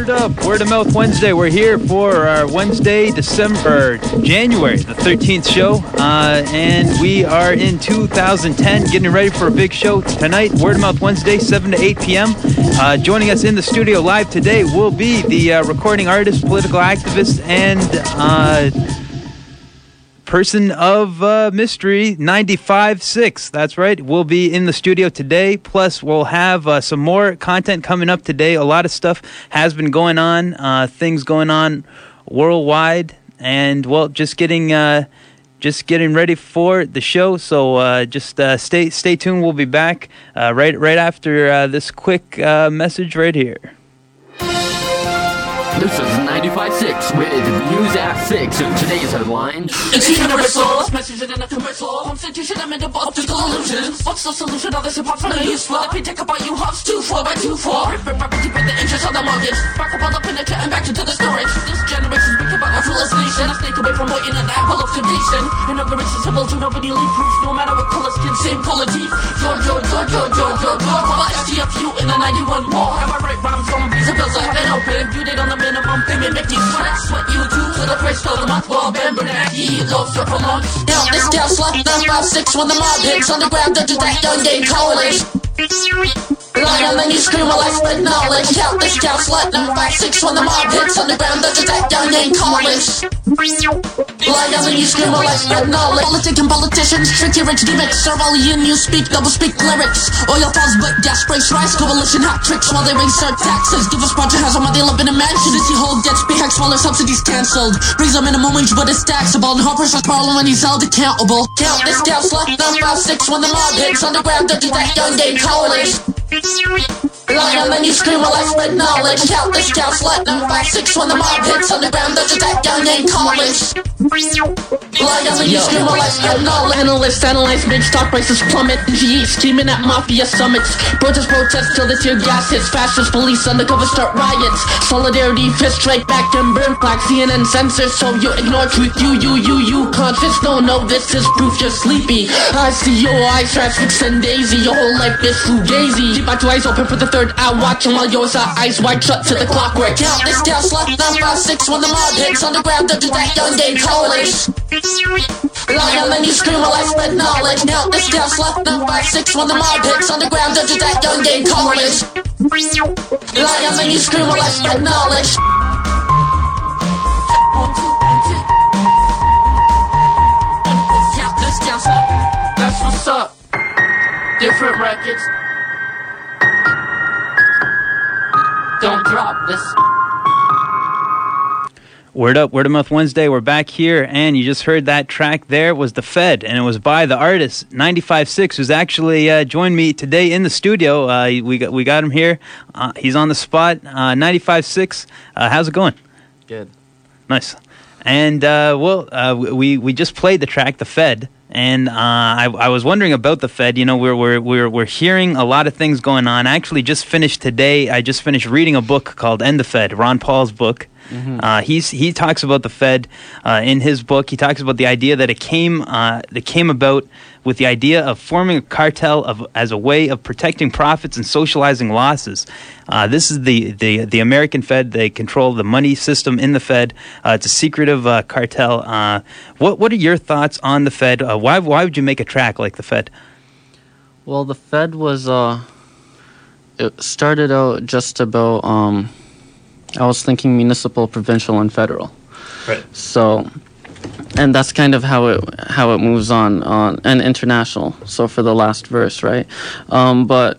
Word up, Word of Mouth Wednesday. We're here for our Wednesday, January the 13th show, and we are in 2010, getting ready for a big show tonight. Word of Mouth Wednesday, 7 to 8 p.m. Joining us in the studio live today will be the recording artist, political activist, and person of mystery, 95.6. That's right. We'll be in the studio today. Plus, we'll have some more content coming up today. A lot of stuff has been going on, things going on worldwide, and well, just getting ready for the show. So just stay tuned. We'll be back right after this quick message right here. This is 95.6 with News at 6, and today's headline: It's universal, message in a commercial. Constitution amendable up to delusions. What's the solution? All this hip-hop's really useful. Let me take about you hops 2-4x2-4. Rip property, pay the interest on the mortgage. Back up all up in the cat and back into the storage. This generation's wicked about our nation. I stay away from waiting an apple of condition. And I'm very sensible to nobody leave proof. No matter what color skin, same color teeth. George. Well, STFU in the 91 war. Am I right? Rhymes from visa bills I haven't opened. Due date on the minimum payment, make you sweat you too. To the first of the month, well, Ben Bernanke, low circle lunch. Now, this gal slut, 956 when the mob hits. Underground, dungeons that young game college. Lie on then you scream while I spread knowledge. Count this gal slut, 956 when the mob hits. Underground, dungeons that young game college. Lie on then you scream while I spread knowledge. Politic and politicians, tricky rich gimmicks. Cerulean, you speak, double speak lyrics. Oil falls, but gas sprays rice. Coalition hat tricks while they raise our taxes. Give us project has on my they live in a mansion. Does he hold debts, pay hex, smaller subsidies cancelled. Raise a minimum wage, but it's taxable. And Harper's parliament, he's held accountable. Count this gal slut, 956 when the mob hits. Underground, dungeons that young game college. Lie on then you scream while I spread knowledge. Count this gal slut, 956 when the mob hits. Underground, dungeons that young game college. Lie on then you scream while I spread knowledge. Analysts analyze big stock prices plummet. GE scheming at mafia summits. Protest till the tear gas hits. Fascist police undercover start riots. Solidarity fist strike back and burn plaque. CNN censors so you ignore truth. You conscious don't know this is proof you're sleepy. I see your eyes transfixed and daisy. Your whole life is fugazi. Keep my two eyes open for the third eye. Watching while yours are eyes wide shut to the clockwork. Count this gal slut, 956 when the mob hits. Underground, dungeons that young game college. Lie on then you scream while I spread knowledge. Count this gal slut, 956 when the mob hits. Underground, dungeons that young game college. Lie on then you scream while I spread knowledge. Count this gal slut, that's what's up. Different records. Don't drop this. Word up, Word of Mouth Wednesday. We're back here, and you just heard that track there. It was The Fed, and it was by the artist 95.6, who's actually joined me today in the studio. We got him here. He's on the spot. 95.6. How's it going? Good. Nice. And we just played the track The Fed. And I was wondering about the Fed. You know, we're hearing a lot of things going on. I actually just finished today. I just finished reading a book called End the Fed, Ron Paul's book. Mm-hmm. He talks about the Fed in his book. He talks about the idea that it came about with the idea of forming a cartel as a way of protecting profits and socializing losses. This is the American Fed. They control the money system in the Fed. It's a secretive cartel. What are your thoughts on the Fed? Why would you make a track like the Fed? Well, the Fed was it started out just about I was thinking municipal, provincial, and federal. Right. So, and that's kind of how it moves on and international. So for the last verse, right? But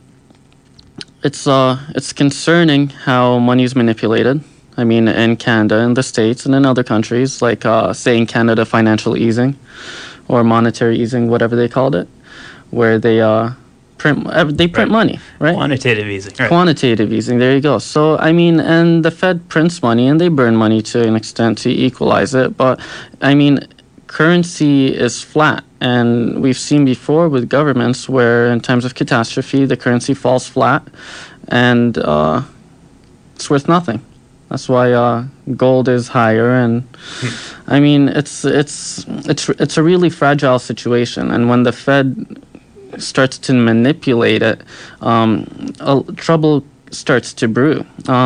it's concerning how money is manipulated. I mean, in Canada, in the States, and in other countries, like say in Canada, financial easing or monetary easing, whatever they called it, where they print money, right? Quantitative easing. Right. Quantitative easing, there you go. So, I mean, and the Fed prints money and they burn money to an extent to equalize it. But, I mean, currency is flat. And we've seen before with governments where in times of catastrophe, the currency falls flat and it's worth nothing. That's why gold is higher. And, I mean, it's a really fragile situation. And when the Fed starts to manipulate it, trouble starts to brew.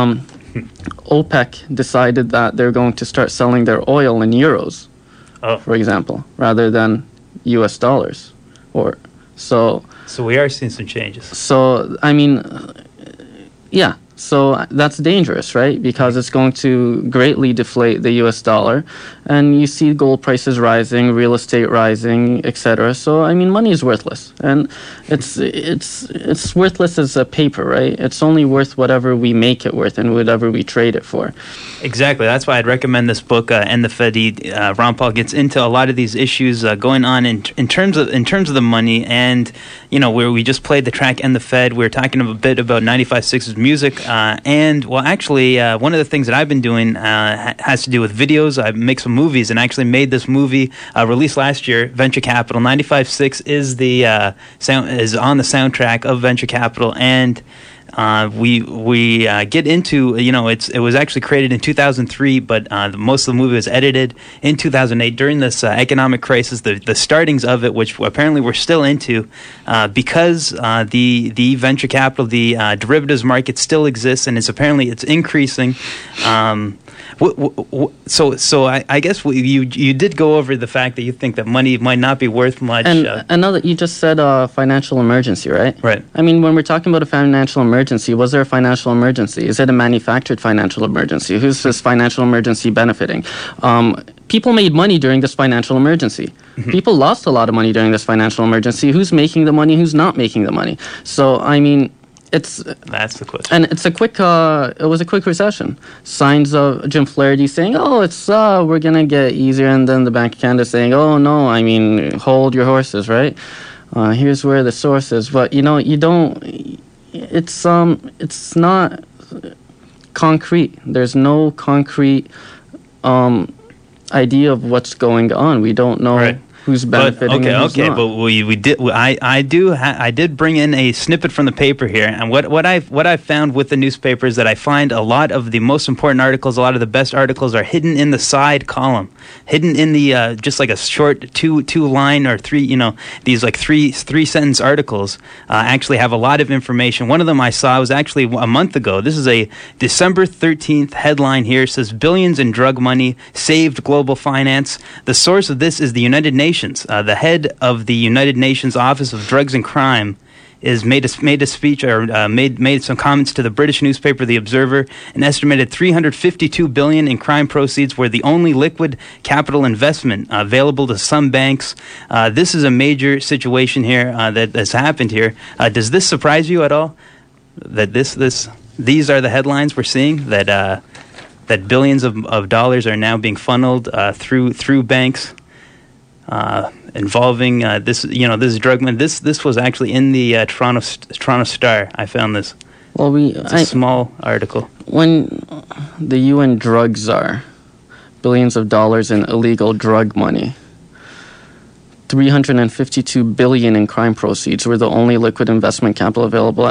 OPEC decided that they're going to start selling their oil in euros, for example, rather than US dollars. So we are seeing some changes. So, I mean, yeah. So that's dangerous, right? Because it's going to greatly deflate the US dollar. And you see gold prices rising, real estate rising, etc. So, I mean, money is worthless. And it's worthless as a paper, right? It's only worth whatever we make it worth and whatever we trade it for. Exactly. That's why I'd recommend this book, End the Fed. Ron Paul gets into a lot of these issues going on in terms of the money. And, where we just played the track End the Fed, we were talking a bit about 95.6's music. And, well, actually, one of the things that I've been doing has to do with videos. I make some movies and actually made this movie released last year, Venture Capital. 95.6 is is on the soundtrack of Venture Capital, and we get into, it was actually created in 2003, but most of the movie was edited in 2008 during this economic crisis, the startings of it, which apparently we're still into, because the venture capital, the derivatives market still exists, and it's increasing. So I guess you did go over the fact that you think that money might not be worth much. And another, you just said financial emergency, right? Right. I mean, when we're talking about a financial emergency, was there a financial emergency? Is it a manufactured financial emergency? Who's this financial emergency benefiting? People made money during this financial emergency. Mm-hmm. People lost a lot of money during this financial emergency. Who's making the money? Who's not making the money? So, I mean, that's the question. And it's it was a quick recession. Signs of Jim Flaherty saying, we're going to get easier. And then the Bank of Canada saying, oh, no, I mean, hold your horses, right? Here's where the source is. But, it's not concrete. There's no concrete idea of what's going on. We don't know. Right. Who's benefiting and who's not. But we did. I did bring in a snippet from the paper here, and what I've found with the newspaper is that I find a lot of the most important articles, a lot of the best articles, are hidden in the side column, hidden in the just like a short two line or three, these like three sentence articles actually have a lot of information. One of them I saw was actually a month ago. This is a December 13th headline here. It says billions in drug money saved global finance. The source of this is the United Nations. The head of the United Nations Office of Drugs and Crime made a speech or made some comments to the British newspaper The Observer. An estimated $352 billion in crime proceeds were the only liquid capital investment available to some banks. This is a major situation here that's happened here. Does this surprise you at all? That these are the headlines we're seeing, that billions of dollars are now being funneled through banks. Involving this drug money. This was actually in the Toronto Star. I found this. Well, it's a small article. When the UN drug czar, billions of dollars in illegal drug money, 352 billion in crime proceeds were the only liquid investment capital available.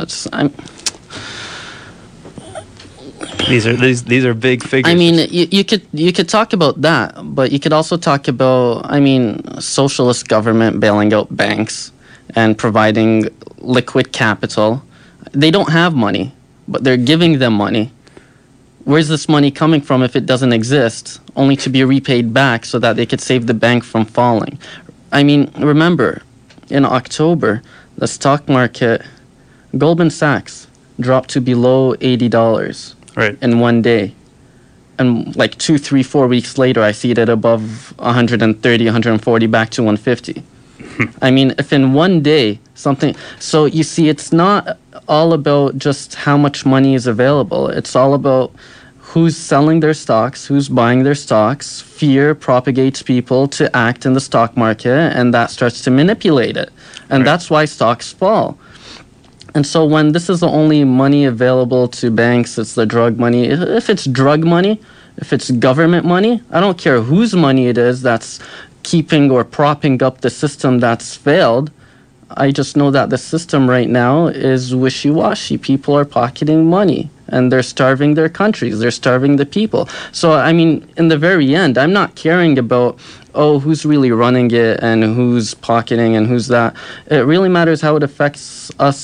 These are big figures. I mean, you could talk about that, but you could also talk about, socialist government bailing out banks and providing liquid capital. They don't have money, but they're giving them money. Where's this money coming from if it doesn't exist, only to be repaid back so that they could save the bank from falling? I mean, remember, in October, the stock market, Goldman Sachs, dropped to below $80. Right. In one day. And like 2, 3, 4 weeks later, I see it at above 130, 140, back to 150. I mean, if in one day something... So you see, it's not all about just how much money is available. It's all about who's selling their stocks, who's buying their stocks. Fear propagates people to act in the stock market, and that starts to manipulate it. And that's why stocks fall. And so when this is the only money available to banks, it's the drug money. If it's drug money, if it's government money, I don't care whose money it is that's keeping or propping up the system that's failed. I just know that the system right now is wishy-washy. People are pocketing money, and they're starving their countries. They're starving the people. So, I mean, in the very end, I'm not caring about, who's really running it and who's pocketing and who's that. It really matters how it affects us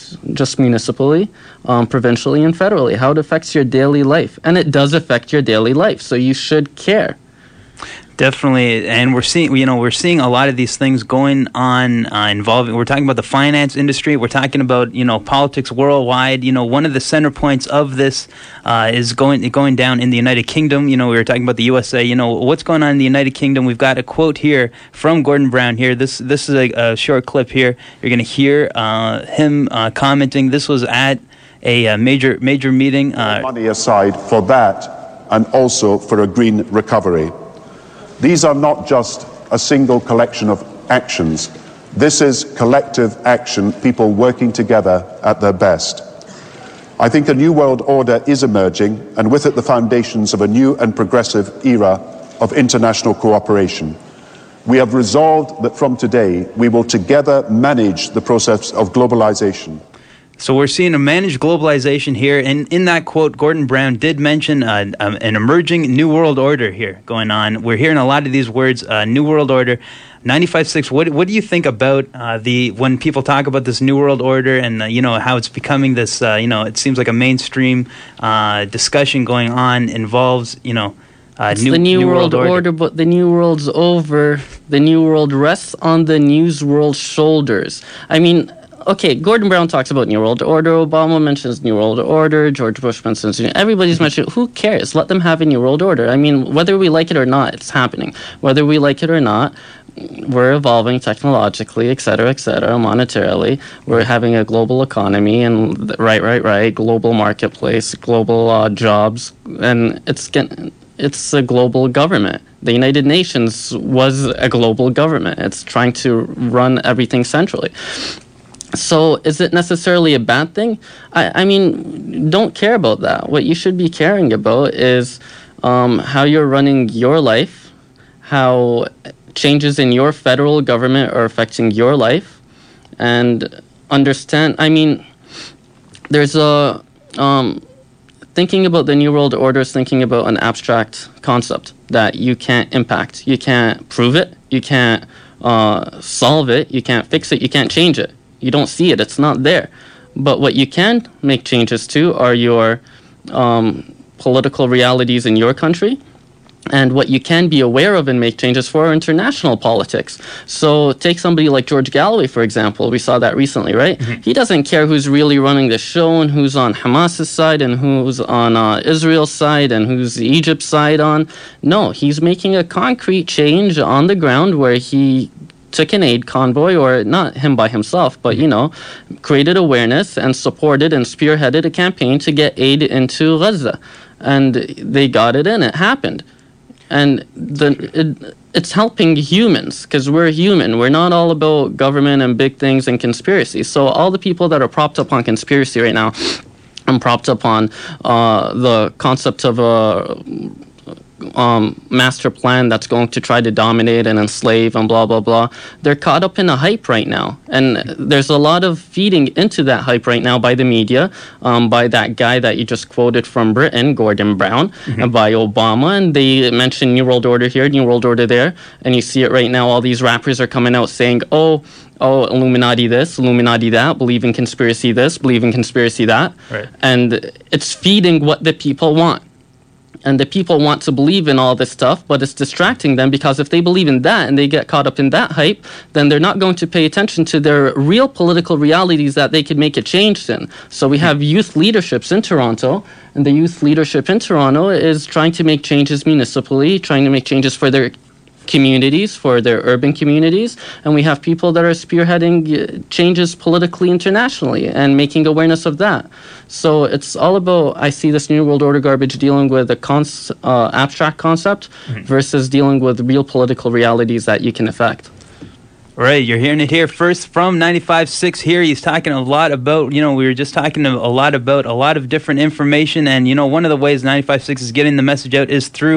just municipally, provincially, and federally, how it affects your daily life. And it does affect your daily life, so you should care. Definitely, and we're seeing a lot of these things going on involving. We're talking about the finance industry. We're talking about politics worldwide. One of the center points of this is going down in the United Kingdom. We were talking about the USA. What's going on in the United Kingdom. We've got a quote here from Gordon Brown here. This is a short clip here. You're going to hear him commenting. This was at a major meeting. Money aside for that, and also for a green recovery. These are not just a single collection of actions. This is collective action, people working together at their best. I think a new world order is emerging, and with it the foundations of a new and progressive era of international cooperation. We have resolved that from today we will together manage the process of globalization. So we're seeing a managed globalization here, and in that quote, Gordon Brown did mention an emerging new world order here going on. We're hearing a lot of these words, new world order, 95.6. What do you think about when people talk about this new world order and how it's becoming this? It seems like a mainstream discussion going on involves it's the new world order, but the new world's over. The new world rests on the new world's shoulders. I mean. Okay, Gordon Brown talks about New World Order. Obama mentions New World Order. George Bush mentions. Everybody's mentioning. Who cares? Let them have a New World Order. I mean, whether we like it or not, it's happening. Whether we like it or not, we're evolving technologically, et cetera, monetarily. We're having a global economy and right, global marketplace, global jobs, and it's a global government. The United Nations was a global government. It's trying to run everything centrally. So is it necessarily a bad thing? I mean, don't care about that. What you should be caring about is how you're running your life, how changes in your federal government are affecting your life, and understand. I mean, there's a thinking about the New World Order is thinking about an abstract concept that you can't impact. You can't prove it. You can't solve it. You can't fix it. You can't change it. You don't see it. It's not there. But what you can make changes to are your political realities in your country, and what you can be aware of and make changes for are international politics. So take somebody like George Galloway, for example. We saw that recently, right? Mm-hmm. He doesn't care who's really running the show and who's on Hamas's side and who's on Israel's side and who's Egypt's side on. No, he's making a concrete change on the ground where he took an aid convoy, or not him by himself, but, created awareness and supported and spearheaded a campaign to get aid into Gaza. And they got it in. It happened. And it's helping humans, because we're human. We're not all about government and big things and conspiracy. So all the people that are propped up on conspiracy right now and propped up on the concept of a master plan that's going to try to dominate and enslave and blah, blah, blah. They're caught up in a hype right now. And there's a lot of feeding into that hype right now by the media, by that guy that you just quoted from Britain, Gordon Brown, and by Obama. And they mention New World Order here, New World Order there. And you see it right now. All these rappers are coming out saying, oh, Illuminati this, Illuminati that, believe in conspiracy this, believe in conspiracy that. Right. And it's feeding what the people want. And the people want to believe in all this stuff, but it's distracting them, because if they believe in that and they get caught up in that hype, then they're not going to pay attention to their real political realities that they could make a change in. So we have youth leaderships in Toronto, and the youth leadership in Toronto is trying to make changes municipally, trying to make changes for their communities, for their urban communities, and we have people that are spearheading changes politically internationally and making awareness of that. So it's all about, I see this New World Order garbage dealing with a abstract concept versus dealing with real political realities that you can affect. Right, you're hearing it here first from 95.6 here. He's talking a lot about, we were just talking a lot about a lot of different information. And, one of the ways 95.6 is getting the message out is through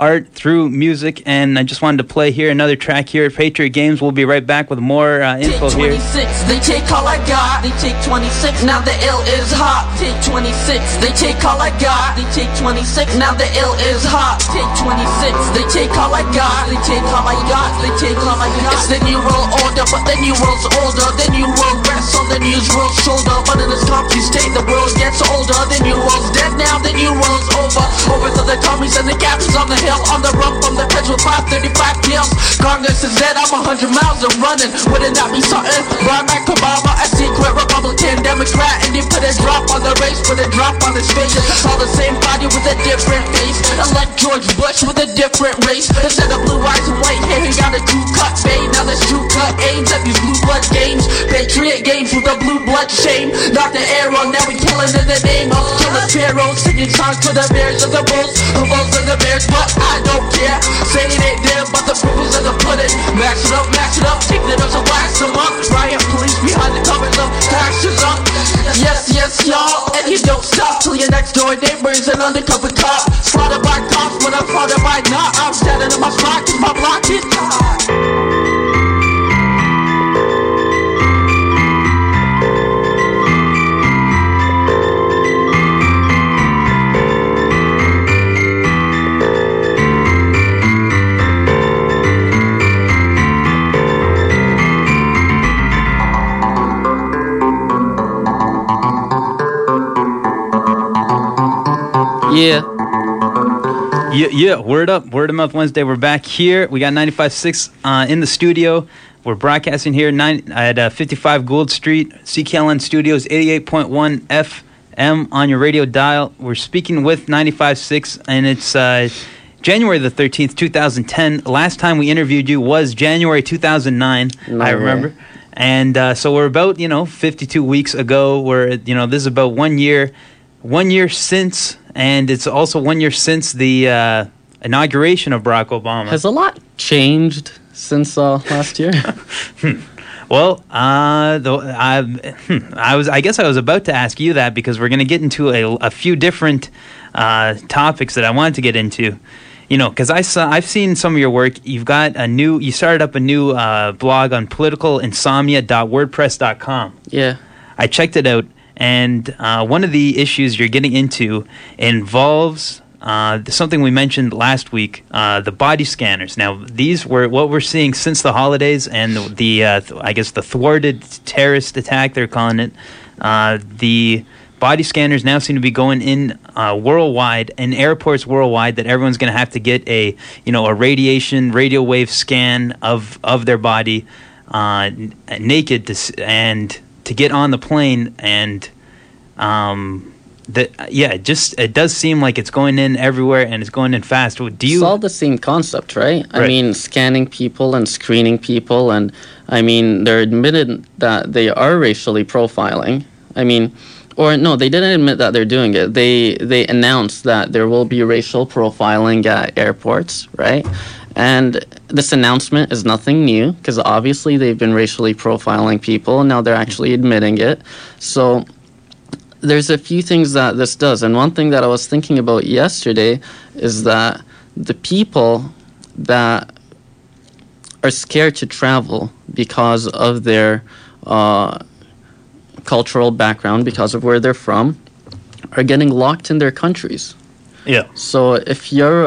art through music, and I just wanted to play here another track here at Patriot Games. We'll be right back with more info here. Take 26, they take all I got. They take 26, now the ill is hot. Take 26, they take all I got. They take 26, now the ill is hot. Take 26, they take all I got. They take all I got. They take all I got. It's the new world order, but the new world's older. The new world rests on the new world's shoulder. But in this confused state, the world gets older. The new world's dead now, the new world's over. Over to the commies and the captains on the hill. On the run from the feds with 535 kills. Congress is dead, I'm 100 miles and running. Wouldn't that be something? Barack Obama, a secret Republican Democrat, and you put a drop on the race, put a drop on his face. It's all the same body with a different face. Elect George Bush with a different race. Instead of blue eyes and white hair, he got a crew-cut fade. Now there's true-cut aims at these blue blood games. Patriot games with a blue blood shame. Not the arrow, now we killing in the name of killing pharaohs. Singing songs to the bears and the bulls and the bears, but I don't care. Say it ain't there, but the proof is in the pudding. Max it up, take the nuts and wax them up. Riot police behind the covers of taxes up. Yes, y'all, and you don't stop till your next door neighbor's an undercover cop. Slaughtered by cops, but I'm slaughtered by not. I'm standing in my spot, cause my block is hot. Yeah, word up, Word of Mouth Wednesday. We're back here. We got 95.6 in the studio. We're broadcasting here at 55 Gould Street, CKLN Studios, 88.1 FM on your radio dial. We're speaking with 95.6, and it's January the 13th, 2010. Last time we interviewed you was January 2009, I remember. And so we're about, 52 weeks ago. This is about 1 year since. And it's also 1 year since the inauguration of Barack Obama. Has a lot changed since last year? Well, I guess I was about to ask you that because we're going to get into a few different topics that I wanted to get into. Because I've seen some of your work. You started up a new blog on politicalinsomnia.wordpress.com. Yeah. I checked it out. And one of the issues you're getting into involves something we mentioned last week, the body scanners. Now, these were what we're seeing since the holidays and the thwarted terrorist attack, they're calling it. The body scanners now seem to be going in worldwide, in airports worldwide, that everyone's going to have to get a radio wave scan of their body naked to get on the plane, and it does seem like it's going in everywhere and it's going in fast. It's all the same concept, right? I mean, scanning people and screening people, and they're admitted that they are racially profiling. They didn't admit that they're doing it. They announced that there will be racial profiling at airports, right? And this announcement is nothing new because obviously they've been racially profiling people, and now they're actually admitting it. So there's a few things that this does. And one thing that I was thinking about yesterday is that the people that are scared to travel because of their cultural background, because of where they're from, are getting locked in their countries. Yeah. So if you're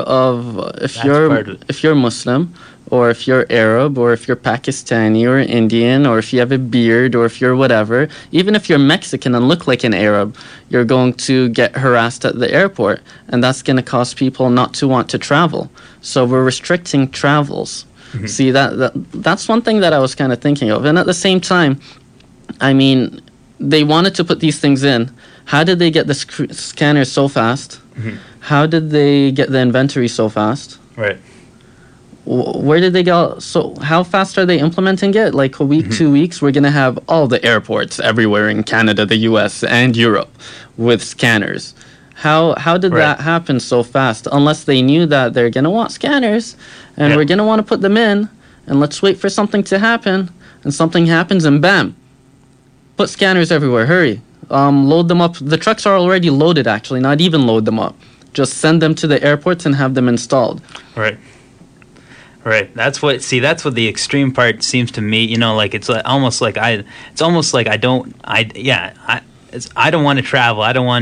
Muslim, or if you're Arab, or if you're Pakistani or Indian, or if you have a beard, or if you're whatever, even if you're Mexican and look like an Arab, you're going to get harassed at the airport, and that's going to cause people not to want to travel. So we're restricting travels. Mm-hmm. See, that's one thing that I was kind of thinking of. And at the same time, they wanted to put these things in. How did they get the scanners so fast? Mm-hmm. How did they get the inventory so fast? Right. Where did they go? So how fast are they implementing it? Like a week, 2 weeks, we're going to have all the airports everywhere in Canada, the US, and Europe with scanners. How did that happen so fast? Unless they knew that they're going to want scanners, and we're going to want to put them in, and let's wait for something to happen, and something happens, and bam, put scanners everywhere, hurry. Load them up. The trucks are already loaded, actually, not even load them up. Just send them to the airports and have them installed. Right. Right. That's what the extreme part seems to me, like it's almost like I don't want to travel. I don't want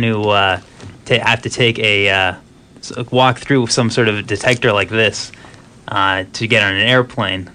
to have to take a walk through some sort of detector like this to get on an airplane.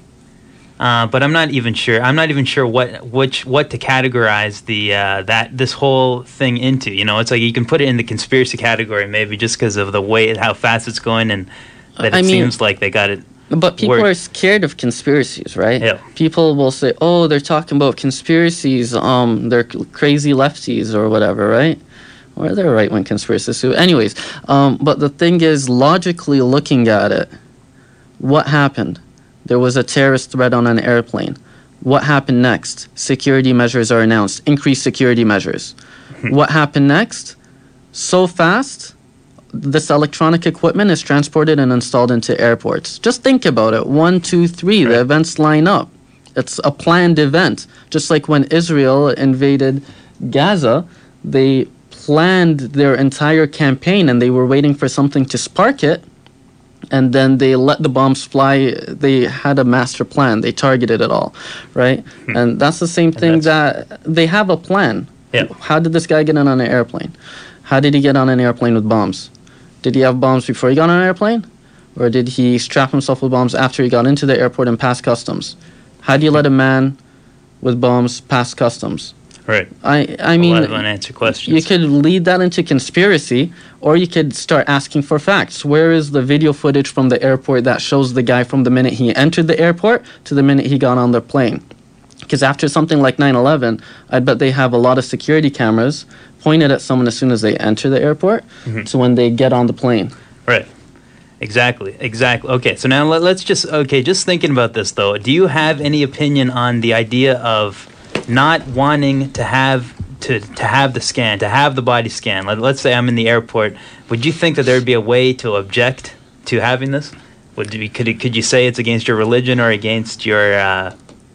But I'm not even sure what to categorize this whole thing into. It's like you can put it in the conspiracy category maybe just because of the way how fast it's going and that it seems like they got it. But people are scared of conspiracies, right? Yeah. People will say, "Oh, they're talking about conspiracies. They're crazy lefties or whatever, right?" Or they're right-wing conspiracists too. Anyways, but the thing is, logically looking at it, what happened? There was a terrorist threat on an airplane. What happened next? Security measures are announced. Increased security measures. What happened next? So fast, this electronic equipment is transported and installed into airports. Just think about it. 1, 2, 3, the events line up. It's a planned event. Just like when Israel invaded Gaza, they planned their entire campaign and they were waiting for something to spark it. And then they let the bombs fly. They had a master plan. They targeted it all, right? And that's the same thing that they have a plan. Yeah. How did this guy get on an airplane? How did he get on an airplane with bombs? Did he have bombs before he got on an airplane? Or did he strap himself with bombs after he got into the airport and passed customs? How do you let a man with bombs pass customs? Right. I mean, a lot of unanswered questions. You could lead that into conspiracy, or you could start asking for facts. Where is the video footage from the airport that shows the guy from the minute he entered the airport to the minute he got on the plane? Because after something like 9/11, I bet they have a lot of security cameras pointed at someone as soon as they enter the airport to when they get on the plane. Right. Exactly. Okay, so now let's just thinking about this, though. Do you have any opinion on the idea of not wanting to have the scan, to have the body scan? Let's say I'm in the airport. Would you think that there would be a way to object to having this? Could you say it's against your religion or against your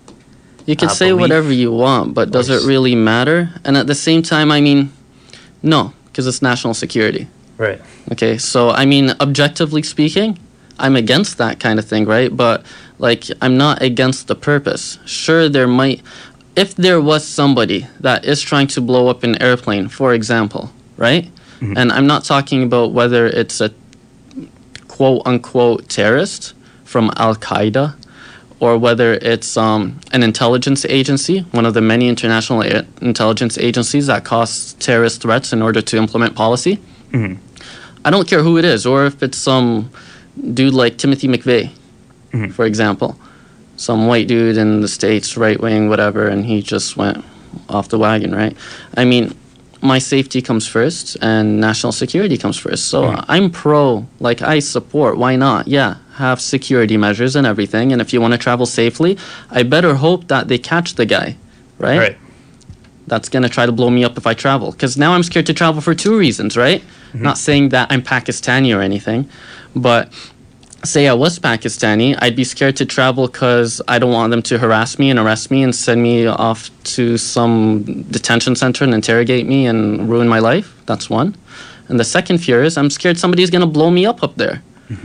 You could say belief? whatever you want, but does it really matter? And at the same time, I mean, no, because it's national security. Right. Okay, so I mean, objectively speaking, I'm against that kind of thing, right? But like, I'm not against the purpose. Sure, if there was somebody that is trying to blow up an airplane, for example, right? And I'm not talking about whether it's a quote-unquote terrorist from Al-Qaeda or whether it's an intelligence agency, one of the many international intelligence agencies that cause terrorist threats in order to implement policy. I don't care who it is, or if it's some dude like Timothy McVeigh, for example. Some white dude in the States, right-wing, whatever, and he just went off the wagon, right? I mean, my safety comes first, and national security comes first. So I'm I support, why not? Yeah, have security measures and everything, and if you want to travel safely, I better hope that they catch the guy, right? Right. That's going to try to blow me up if I travel. Because now I'm scared to travel for 2 reasons, right? Not saying that I'm Pakistani or anything, but say I was Pakistani, I'd be scared to travel because I don't want them to harass me and arrest me and send me off to some detention center and interrogate me and ruin my life. That's one. And the second fear is I'm scared somebody's going to blow me up there.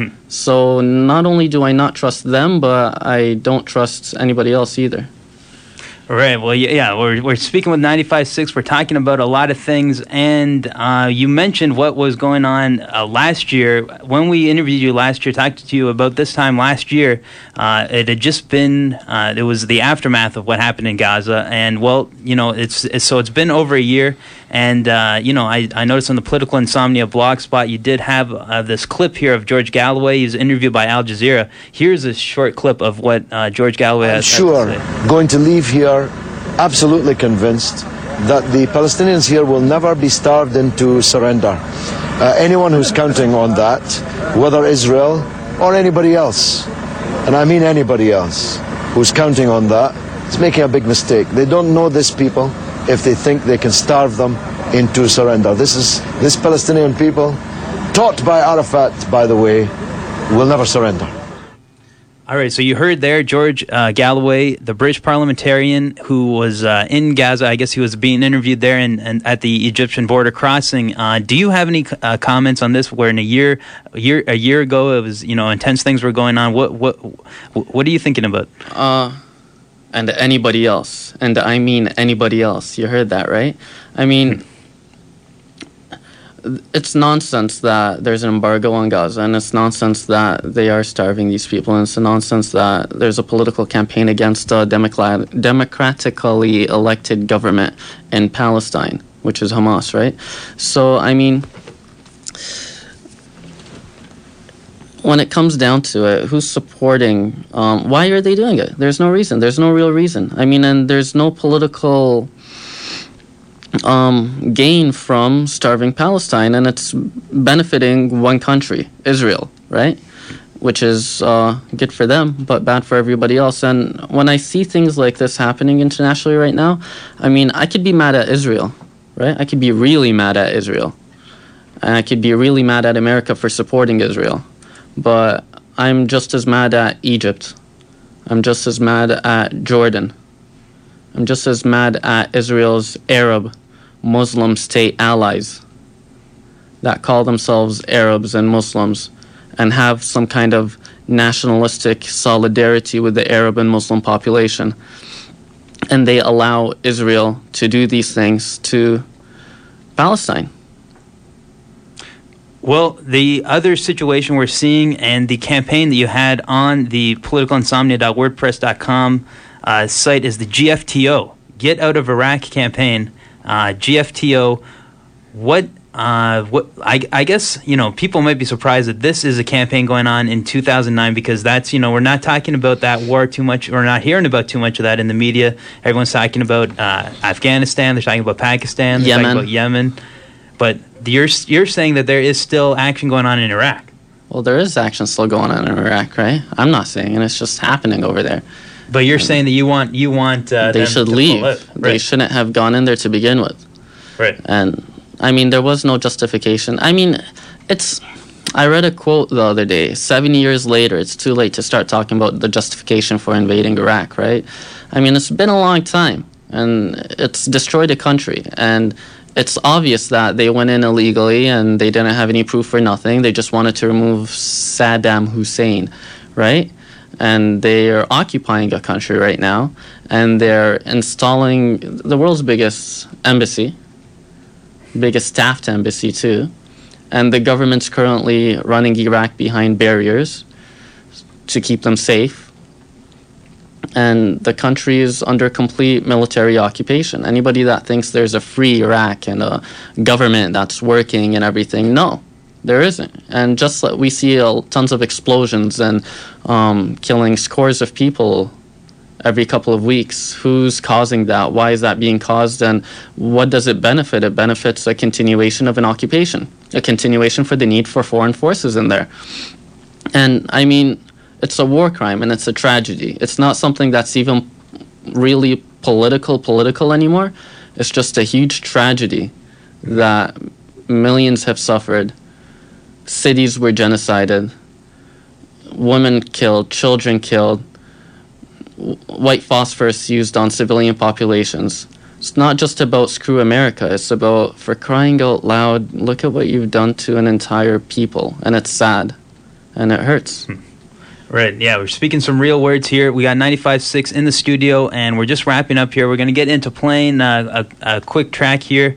So not only do I not trust them, but I don't trust anybody else either. Right. Well, yeah. We're speaking with 95.6. We're talking about a lot of things, and you mentioned what was going on last year when we interviewed you last year. Talked to you about this time last year. It had just been. It was the aftermath of what happened in Gaza, and well, it's been over a year. And I noticed on the Political Insomnia blog spot you did have this clip here of George Galloway. He was interviewed by Al Jazeera. Here's a short clip of what George Galloway has to say. Going to leave here absolutely convinced that the Palestinians here will never be starved into surrender. Anyone who's counting on that, whether Israel or anybody else, and I mean anybody else who's counting on that, is making a big mistake. They don't know these people if they think they can starve them into surrender. This Palestinian people, taught by Arafat, by the way, will never surrender. All right, so you heard there George Galloway, the British parliamentarian who was in Gaza. I guess he was being interviewed there and at the Egyptian border crossing. Do you have any comments on this? Where in a year ago, it was intense things were going on. What are you thinking about? And anybody else, and I mean anybody else. You heard that, right? I mean. It's nonsense that there's an embargo on Gaza, and it's nonsense that they are starving these people, and it's a nonsense that there's a political campaign against a democratically elected government in Palestine, which is Hamas, right? So, I mean, when it comes down to it, who's supporting, why are they doing it? There's no reason. There's no real reason. I mean, and there's no political gain from starving Palestine, and it's benefiting one country, Israel, right? Which is good for them, but bad for everybody else. And when I see things like this happening internationally right now, I mean, I could be mad at Israel, right? I could be really mad at Israel. And I could be really mad at America for supporting Israel. But I'm just as mad at Egypt. I'm just as mad at Jordan. I'm just as mad at Israel's Arab Muslim state allies that call themselves Arabs and Muslims and have some kind of nationalistic solidarity with the Arab and Muslim population. And they allow Israel to do these things to Palestine. Well, the other situation we're seeing and the campaign that you had on the politicalinsomnia.wordpress.com site is the GFTO, Get Out of Iraq campaign. GFTO, I guess, people might be surprised that this is a campaign going on in 2009 because that's, we're not talking about that war too much. We're not hearing about too much of that in the media. Everyone's talking about Afghanistan. They're talking about Pakistan. They're talking about Yemen. But you're saying that there is still action going on in Iraq. Well, there is action still going on in Iraq, right? I'm not saying it. It's just happening over there. But you're saying that you want they should leave. Right. They shouldn't have gone in there to begin with. Right. And I mean, there was no justification. I mean, I read a quote the other day. 70 years later, it's too late to start talking about the justification for invading Iraq, right? I mean, it's been a long time, and it's destroyed a country, and it's obvious that they went in illegally and they didn't have any proof or nothing. They just wanted to remove Saddam Hussein, right? And they are occupying a country right now, and they're installing the world's biggest embassy, biggest staffed embassy too, and the government's currently running Iraq behind barriers to keep them safe, and the country is under complete military occupation. Anybody that thinks there's a free Iraq and a government that's working and everything, no. There isn't. And just like we see tons of explosions and killing scores of people every couple of weeks. Who's causing that? Why is that being caused? And what does it benefit? It benefits a continuation of an occupation, a continuation for the need for foreign forces in there. And I mean, it's a war crime and it's a tragedy. It's not something that's even really political anymore. It's just a huge tragedy that millions have suffered. Cities were genocided, women killed, children killed, white phosphorus used on civilian populations. It's not just about screw America, it's about, for crying out loud, look at what you've done to an entire people, and it's sad, and it hurts. Right, yeah, we're speaking some real words here. We got 95.6 in the studio, and we're just wrapping up here. We're going to get into playing a quick track here.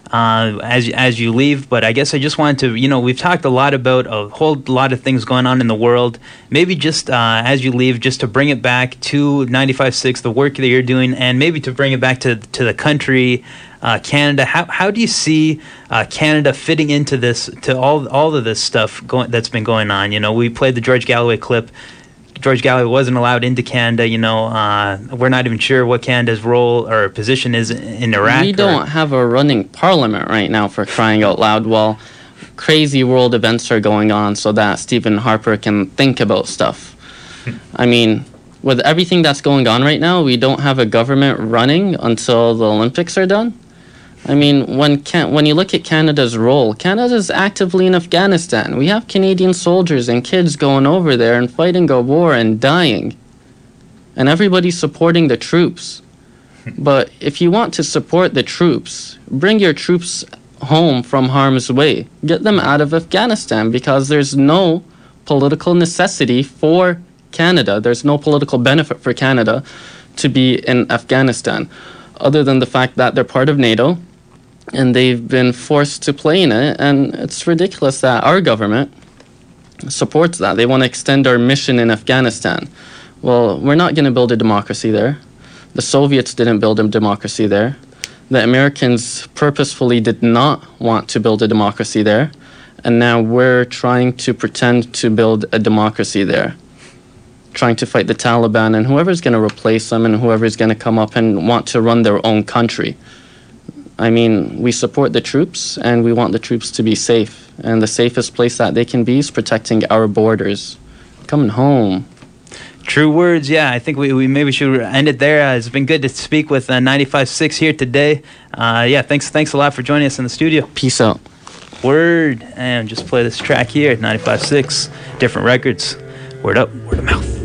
As you leave, but I guess I just wanted to, we've talked a lot about a whole lot of things going on in the world. Maybe just as you leave, just to bring it back to 95.6, the work that you're doing, and maybe to bring it back to the country, Canada. How do you see Canada fitting into this, to all of this stuff that's been going on? We played the George Galloway clip. George Galloway wasn't allowed into Canada, we're not even sure what Canada's role or position is in Iraq. We don't have a running parliament right now, for crying out loud, while crazy world events are going on so that Stephen Harper can think about stuff. I mean, with everything that's going on right now, we don't have a government running until the Olympics are done. I mean, when you look at Canada's role, Canada's actively in Afghanistan. We have Canadian soldiers and kids going over there and fighting a war and dying. And everybody's supporting the troops. But if you want to support the troops, bring your troops home from harm's way. Get them out of Afghanistan, because there's no political necessity for Canada. There's no political benefit for Canada to be in Afghanistan, other than the fact that they're part of NATO and they've been forced to play in it. And it's ridiculous that our government supports that. They want to extend our mission in Afghanistan. Well, we're not going to build a democracy there. The Soviets didn't build a democracy there. The Americans purposefully did not want to build a democracy there. And now we're trying to pretend to build a democracy there, trying to fight the Taliban and whoever's going to replace them and whoever's going to come up and want to run their own country. I mean, we support the troops and we want the troops to be safe. And the safest place that they can be is protecting our borders. Coming home. True words, yeah. I think we maybe should end it there. It's been good to speak with 95.6 here today. Yeah, thanks a lot for joining us in the studio. Peace out. Word. And just play this track here at 95.6. Different records. Word up, word of mouth.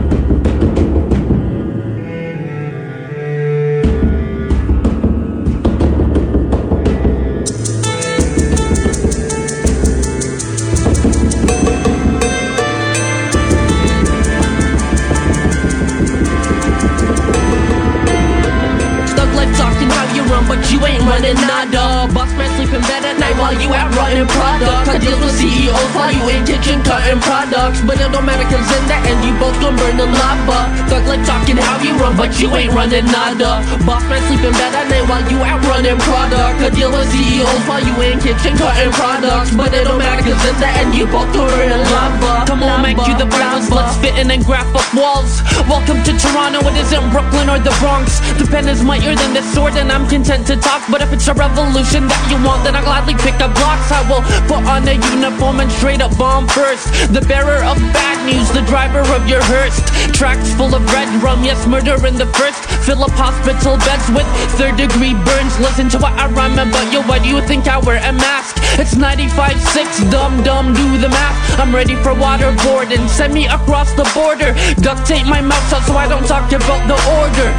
But you ain't running nada. Boss man sleeping bed at night while you out running product. I deal with CEOs while you in kitchen cutting products. But it don't matter cause in the end you both gon' burn the lava. Thug like talking how you run but you ain't running nada. Boss man sleeping bed at night while you out running product. I deal with CEOs while you in kitchen cutting products. But it don't matter cause in the end you both gon' burn the lava. Come on, make you the bravest, let's fit in and graph up walls. Welcome to Toronto, it isn't Brooklyn or the Bronx. The pen is mightier than the sword and I'm content to talk, but if it's a revolution that you want, then I'll gladly pick up blocks. I will put on a uniform and straight up bomb first. The bearer of bad news, the driver of your hearse. Tracks full of red rum, yes, murder in the first. Fill up hospital beds with third-degree burns. Listen to what I rhyme about, yo, why do you think I wear a mask? It's 95.6, dumb, do the math. I'm ready for waterboarding, send me across the border. Duct tape my mouth shut so I don't talk about the order.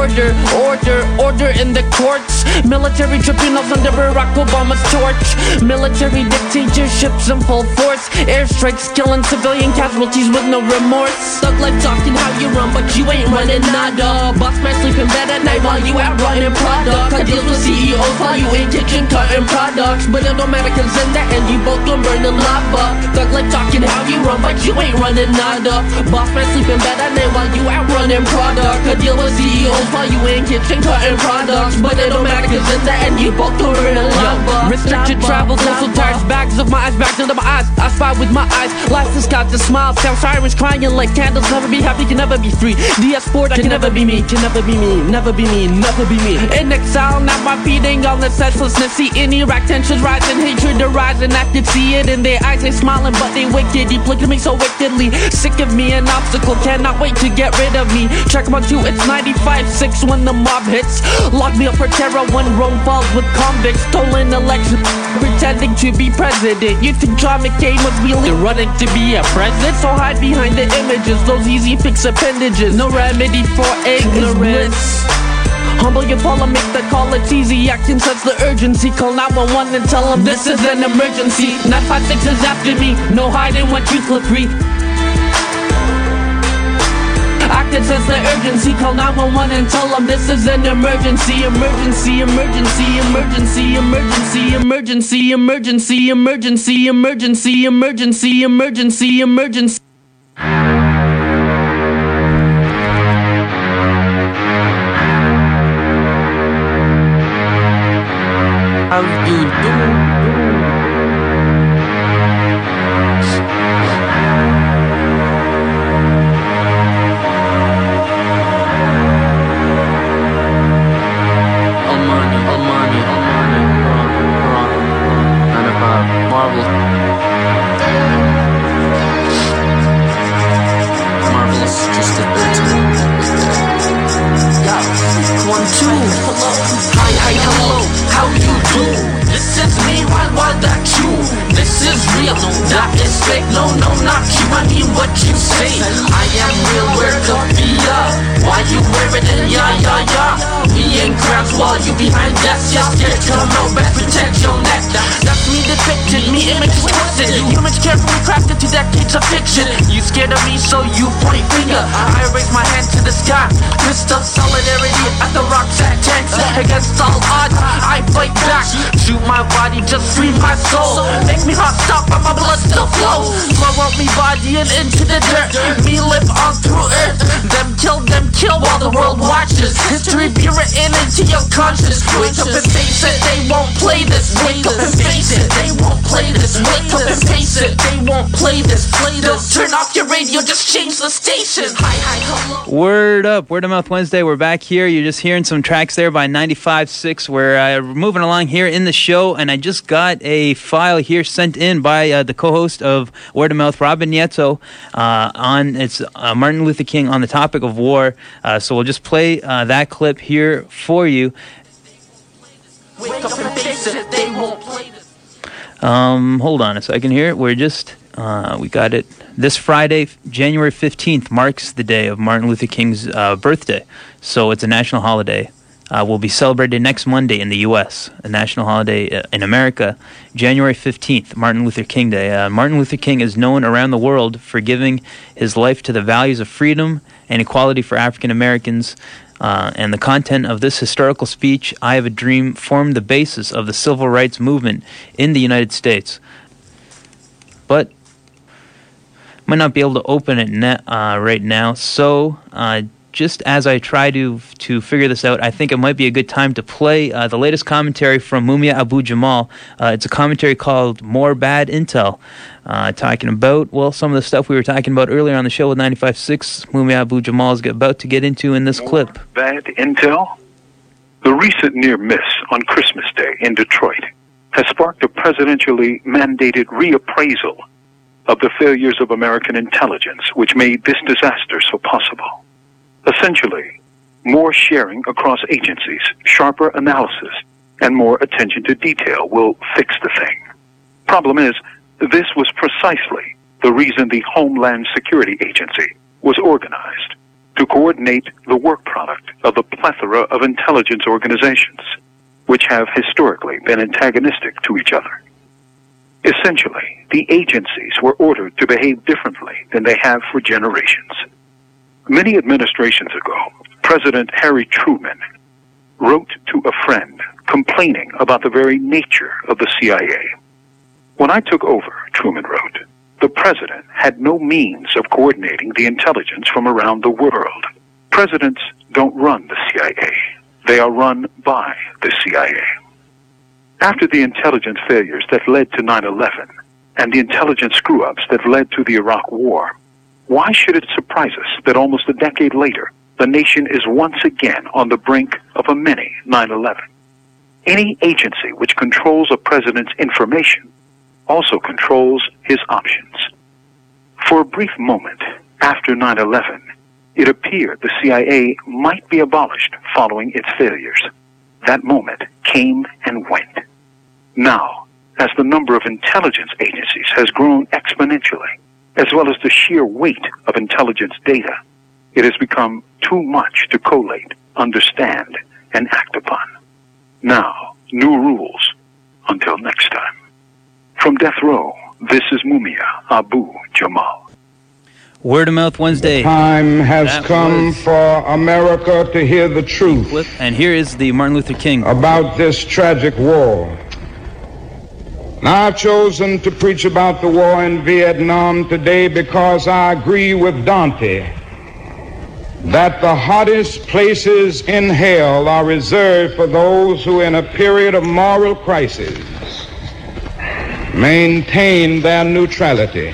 Order in the courts. Military tribunals under Barack Obama's torch. Military dictatorships in full force. Airstrikes killing civilian casualties with no remorse. Thug life talking how you run but you ain't running nada. Boss man sleeping bed at night while you out running product. I deal with CEOs while you in kitchen cutting products. But it don't matter cause in the end you both gon' burn in lava. Thug life talking how you run but you ain't running nada. Boss man sleeping bed at night while you out running product. I deal with CEOs while you in kitchen cutting products. But it don't matter cause in the end you both gon' burn in lava. Restricted travel, also tires, bags of my eyes, bags under my eyes. I spy with my eyes, life has got the smile. Sound sirens crying like candles, never be happy, can never be free. DS Sport, I can never be me, can never be me, never be me, never be me. In exile, now I'm feeding on the senselessness. See in Iraq, tensions rising, hatred arising. I can see it in their eyes, they smiling but they wicked. You flicker me so wickedly, sick of me, an obstacle, cannot wait to get rid of me. Check 1, 2, it's 95.6 when the mob hits. Lock me up for terror when Rome falls with convicts. Stolen election, pretending to be president. You think John McCain was really running to be a president? So hide behind the images, those easy fix appendages. No remedy for ignorance. Humble your fall and make the call, it's easy. Acting sense the urgency, call 911 and tell them this is an emergency. 956 is after me, no hiding when truth look free. Acting sense the urgency, call 911 and tell them this is an emergency. Emergency, emergency, emergency, emergency, emergency, emergency, emergency, emergency, emergency, emergency, emergency. How you do? Marvelous, just a 13. Yo, 1, 2, hello. Hi, hello. How real. That is fake, no, not you, I mean what you say. I am real, where the fear? Why you wear it and yeah. We in crowds while you behind desks. You're scared to know, best protect your neck. That's me depicted, me image twisted. Humans carefully crafted to decades of fiction. You scared of me, so you point finger. I raise my hand to the sky. Fist of solidarity at the rocks at tanks. Against all odds, I fight back. Shoot my body, just free my soul. Make me hot stop, but my blood still flows. Throw out me body and into the dirt. Me live on through earth. Them kill while the world watches. History be written into your conscience. Wake up and face it, they won't play this. Wake up and face it, they won't play this. Wake up and face it, they won't play this. Don't turn off your radio, just change the station. Hi, hello. Word up, Word of Mouth Wednesday. We're back here. You're just hearing some tracks there by 95.6. We're moving along here in the show, and I just got a file here sent in by the co-host of Word of Mouth, Robin Nieto, on it's Martin Luther King on the topic of war. So we'll just play that clip here for you. Wake up and face it, they won't play this. Hold on a second here. We're just we got it. This Friday, January 15th, marks the day of Martin Luther King's birthday. So it's a national holiday. Will be celebrated next Monday in the U.S., a national holiday in America, January 15th, Martin Luther King Day. Martin Luther King is known around the world for giving his life to the values of freedom and equality for African Americans. And the content of this historical speech, I Have a Dream, formed the basis of the civil rights movement in the United States. But might not be able to open it right now, so just as I try to figure this out, I think it might be a good time to play the latest commentary from Mumia Abu-Jamal. It's a commentary called More Bad Intel, talking about, well, some of the stuff we were talking about earlier on the show with 95.6. Mumia Abu-Jamal is about to get into in this clip. Bad intel? The recent near miss on Christmas Day in Detroit has sparked a presidentially mandated reappraisal of the failures of American intelligence, which made this disaster so possible. Essentially, more sharing across agencies, sharper analysis, and more attention to detail will fix the thing. Problem is, this was precisely the reason the Homeland Security Agency was organized, to coordinate the work product of the plethora of intelligence organizations, which have historically been antagonistic to each other. Essentially, the agencies were ordered to behave differently than they have for generations. Many administrations ago, President Harry Truman wrote to a friend complaining about the very nature of the CIA. When I took over, Truman wrote, the president had no means of coordinating the intelligence from around the world. Presidents don't run the CIA. They are run by the CIA. After the intelligence failures that led to 9/11 and the intelligence screw-ups that led to the Iraq War, why should it surprise us that almost a decade later, the nation is once again on the brink of a mini 9/11? Any agency which controls a president's information also controls his options. For a brief moment after 9/11, it appeared the CIA might be abolished following its failures. That moment came and went. Now, as the number of intelligence agencies has grown exponentially, as well as the sheer weight of intelligence data, it has become too much to collate, understand, and act upon. Now, new rules. Until next time. From Death Row, this is Mumia Abu-Jamal. Word of Mouth Wednesday. Time has come for America to hear the truth. And here is the Martin Luther King about this tragic war. Now, I've chosen to preach about the war in Vietnam today because I agree with Dante that the hottest places in hell are reserved for those who, in a period of moral crisis, maintain their neutrality.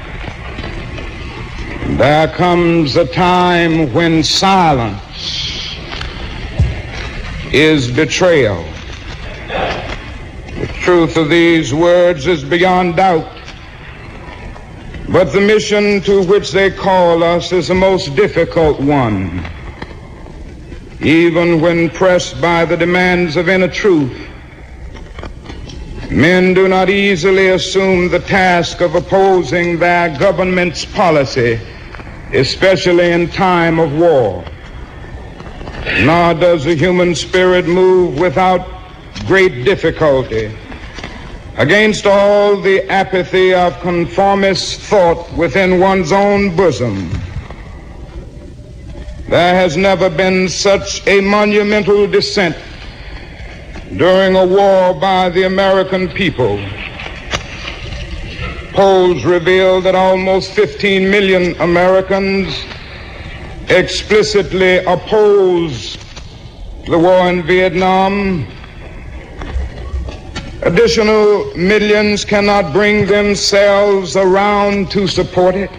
There comes a time when silence is betrayal. The truth of these words is beyond doubt, but the mission to which they call us is the most difficult one. Even when pressed by the demands of inner truth, Men do not easily assume the task of opposing their government's policy, especially in time of war. Nor does the human spirit move without great difficulty against all the apathy of conformist thought within one's own bosom. There has never been such a monumental dissent during a war by the American people. Polls reveal that almost 15 million Americans explicitly oppose the war in Vietnam. Additional millions cannot bring themselves around to support it.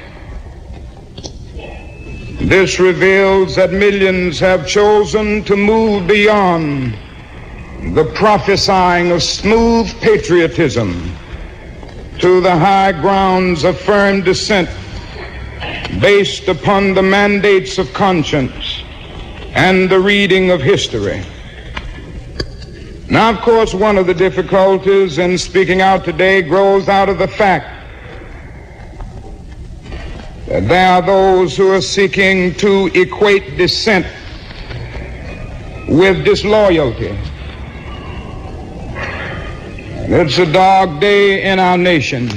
This reveals that millions have chosen to move beyond the prophesying of smooth patriotism to the high grounds of firm dissent based upon the mandates of conscience and the reading of history. Now, of course, one of the difficulties in speaking out today grows out of the fact that there are those who are seeking to equate dissent with disloyalty. And it's a dark day in our nation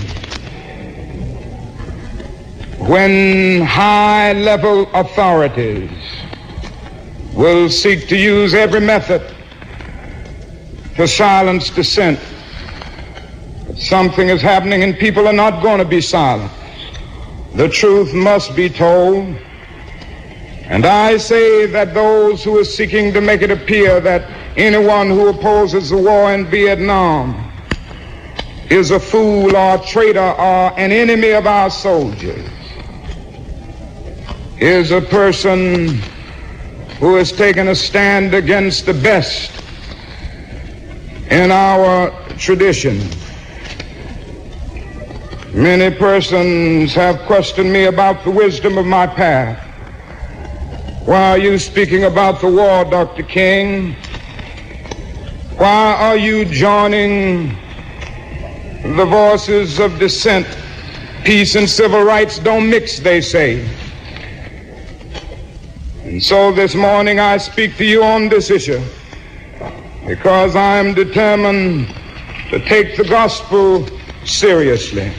when high-level authorities will seek to use every method to silence dissent. But something is happening and people are not going to be silent. The truth must be told. And I say that those who are seeking to make it appear that anyone who opposes the war in Vietnam is a fool or a traitor or an enemy of our soldiers is a person who has taken a stand against the best in our tradition. Many persons have questioned me about the wisdom of my path. Why are you speaking about the war, Dr. King? Why are you joining the voices of dissent? Peace and civil rights don't mix, they say. And so this morning I speak to you on this issue because I am determined to take the gospel seriously.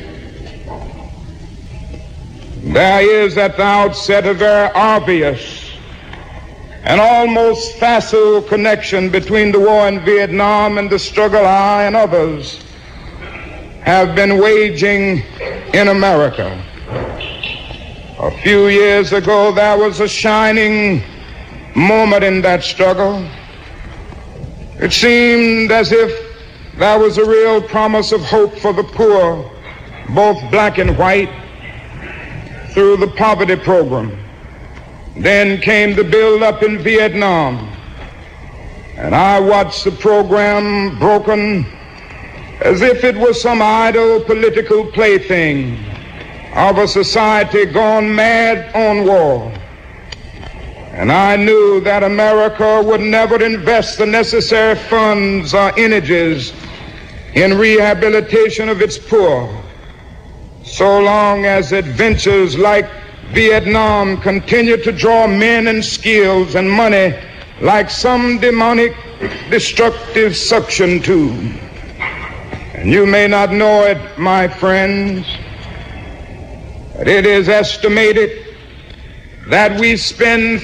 There is at the outset a very obvious and almost facile connection between the war in Vietnam and the struggle I and others have been waging in America. A few years ago, there was a shining moment in that struggle. It seemed as if there was a real promise of hope for the poor, both black and white, through the poverty program. Then came the build-up in Vietnam, and I watched the program broken as if it was some idle political plaything of a society gone mad on war. And I knew that America would never invest the necessary funds or energies in rehabilitation of its poor so long as adventures like Vietnam continue to draw men and skills and money like some demonic destructive suction tube. And you may not know it, my friends, but it is estimated that we spend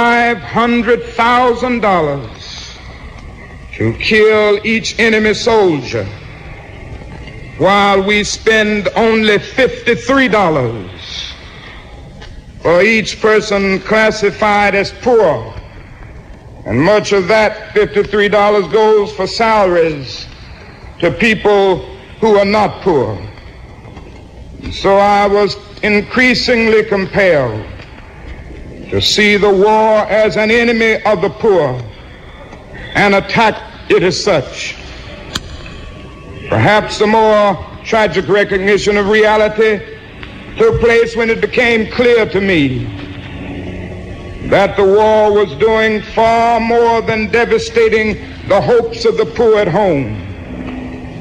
$500,000 to kill each enemy soldier, while we spend only $53 for each person classified as poor. And much of that $53 goes for salaries to people who are not poor. And so I was increasingly compelled to see the war as an enemy of the poor and attack it as such. Perhaps the more tragic recognition of reality took place when it became clear to me that the war was doing far more than devastating the hopes of the poor at home.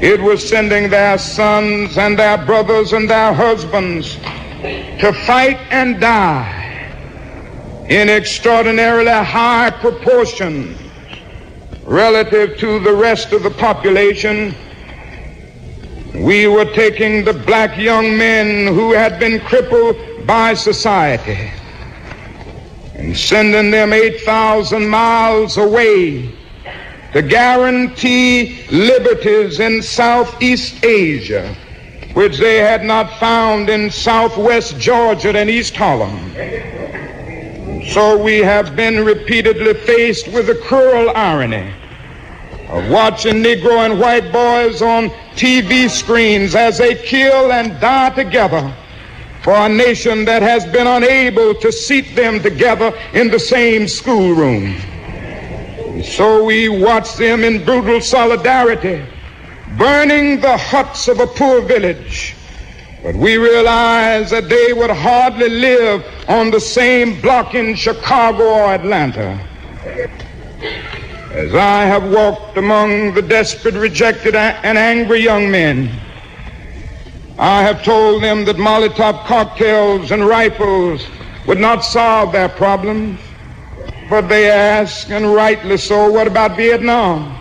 It was sending their sons and their brothers and their husbands to fight and die in extraordinarily high proportions relative to the rest of the population. We were taking the black young men who had been crippled by society and sending them 8,000 miles away to guarantee liberties in Southeast Asia, which they had not found in Southwest Georgia and East Harlem. So we have been repeatedly faced with the cruel irony of watching Negro and white boys on TV screens as they kill and die together for a nation that has been unable to seat them together in the same schoolroom. And so we watch them in brutal solidarity, burning the huts of a poor village. But we realize that they would hardly live on the same block in Chicago or Atlanta. As I have walked among the desperate, rejected, and angry young men, I have told them that Molotov cocktails and rifles would not solve their problems. But they ask, and rightly so, what about Vietnam?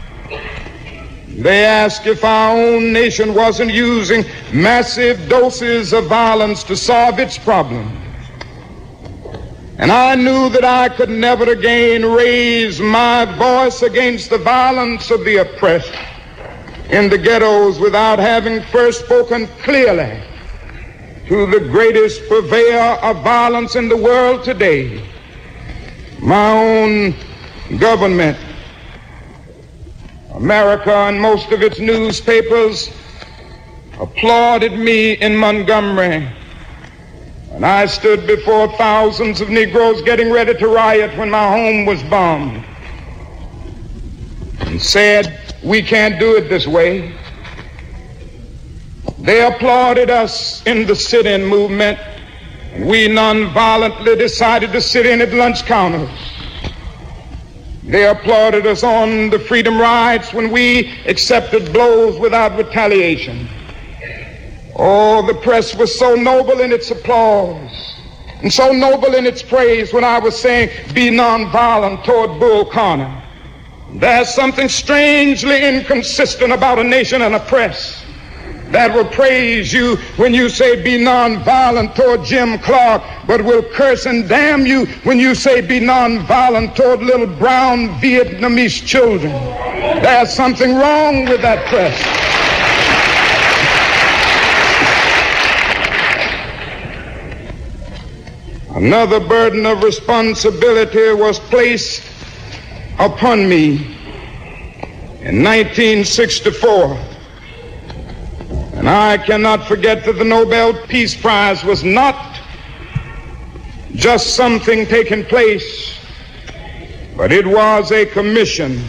They ask if our own nation wasn't using massive doses of violence to solve its problems. And I knew that I could never again raise my voice against the violence of the oppressed in the ghettos without having first spoken clearly to the greatest purveyor of violence in the world today, my own government. America and most of its newspapers applauded me in Montgomery, and I stood before thousands of Negroes getting ready to riot when my home was bombed, and said, "We can't do it this way." They applauded us in the sit-in movement, and we nonviolently decided to sit in at lunch counters. They applauded us on the freedom rides when we accepted blows without retaliation. Oh, the press was so noble in its applause and so noble in its praise when I was saying, "Be nonviolent toward Bull Connor." There's something strangely inconsistent about a nation and a press that will praise you when you say be nonviolent toward Jim Clark, but will curse and damn you when you say be nonviolent toward little brown Vietnamese children. There's something wrong with that press. Another burden of responsibility was placed upon me in 1964. And I cannot forget that the Nobel Peace Prize was not just something taking place, but it was a commission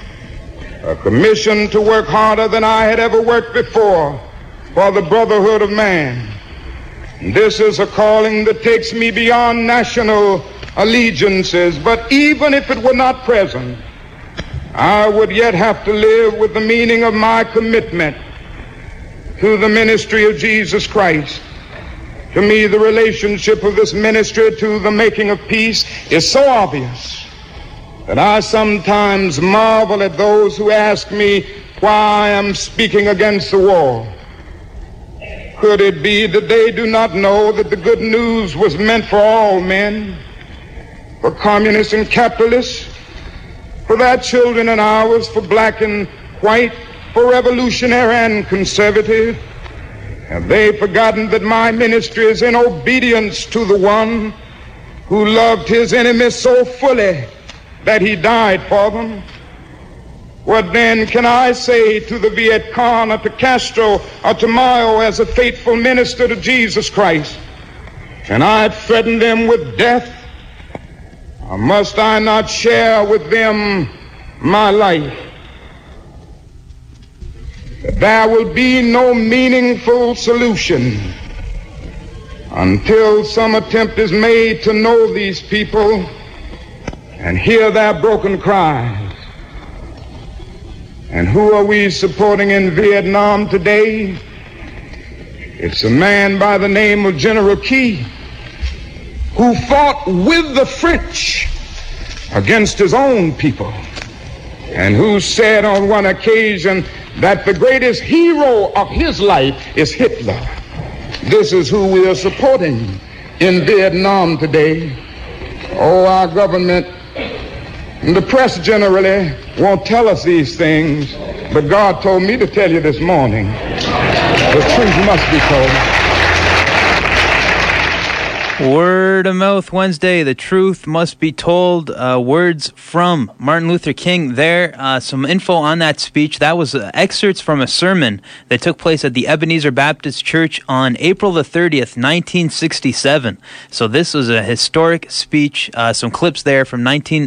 to work harder than I had ever worked before for the brotherhood of man. And this is a calling that takes me beyond national allegiances, but even if it were not present, I would yet have to live with the meaning of my commitment to the ministry of Jesus Christ. To me, the relationship of this ministry to the making of peace is so obvious that I sometimes marvel at those who ask me why I am speaking against the war. Could it be that they do not know that the good news was meant for all men, for communists and capitalists, for their children and ours, for black and white, for revolutionary and conservative? Have they forgotten that my ministry is in obedience to the one who loved his enemies so fully that he died for them? What then can I say to the Viet Cong or to Castro or to Mao as a faithful minister to Jesus Christ? Can I threaten them with death? Or must I not share with them my life? There will be no meaningful solution until some attempt is made to know these people and hear their broken cries. And who are we supporting in Vietnam today? It's a man by the name of General Key, who fought with the French against his own people, and who said on one occasion that the greatest hero of his life is Hitler. This is who we are supporting in Vietnam today. Oh, our government and the press generally won't tell us these things, but God told me to tell you this morning. The truth must be told. Word of Mouth Wednesday, the truth must be told. Words from Martin Luther King there. Some info on that speech. That was excerpts from a sermon that took place at the Ebenezer Baptist Church on April the 30th, 1967. So this was a historic speech. Some clips there from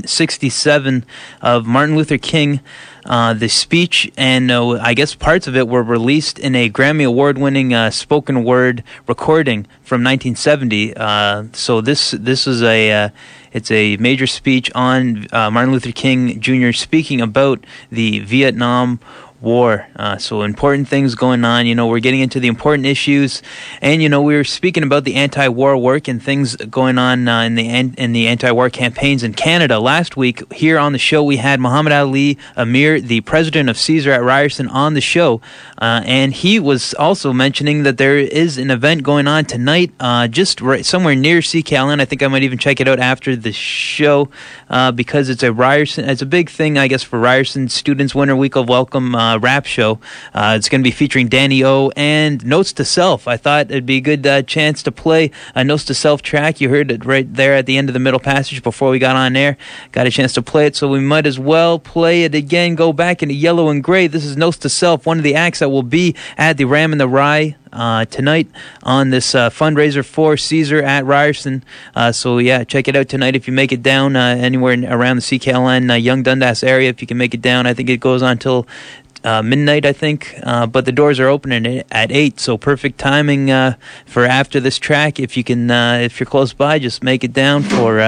1967 of Martin Luther King. The speech and I guess parts of it were released in a Grammy Award-winning spoken word recording from 1970. So this is it's a major speech on Martin Luther King Jr. speaking about the Vietnam War. So important things going on. We're getting into the important issues, and we were speaking about the anti-war work and things going on in the anti-war campaigns in Canada. Last week here on the show we had Muhammad Ali Amir, the president of Caesar at Ryerson, on the show, and he was also mentioning that there is an event going on tonight, just right somewhere near CKLN. I think I might even check it out after the show, because it's a big thing, I guess, for Ryerson students. Winter Week of Welcome rap show. It's going to be featuring Danny O and Notes to Self. I thought it'd be a good chance to play a Notes to Self track. You heard it right there at the end of the middle passage before we got on air. Got a chance to play it, so we might as well play it again. Go back into Yellow and Gray. This is Notes to Self, one of the acts that will be at the Ram and the Rye tonight on this fundraiser for Caesar at Ryerson. So yeah, check it out tonight if you make it down anywhere around the CKLN Young Dundas area. If you can make it down, I think it goes on till midnight, I think, but the doors are opening at 8, so perfect timing for after this track. If you can, if you're close by, just make it down for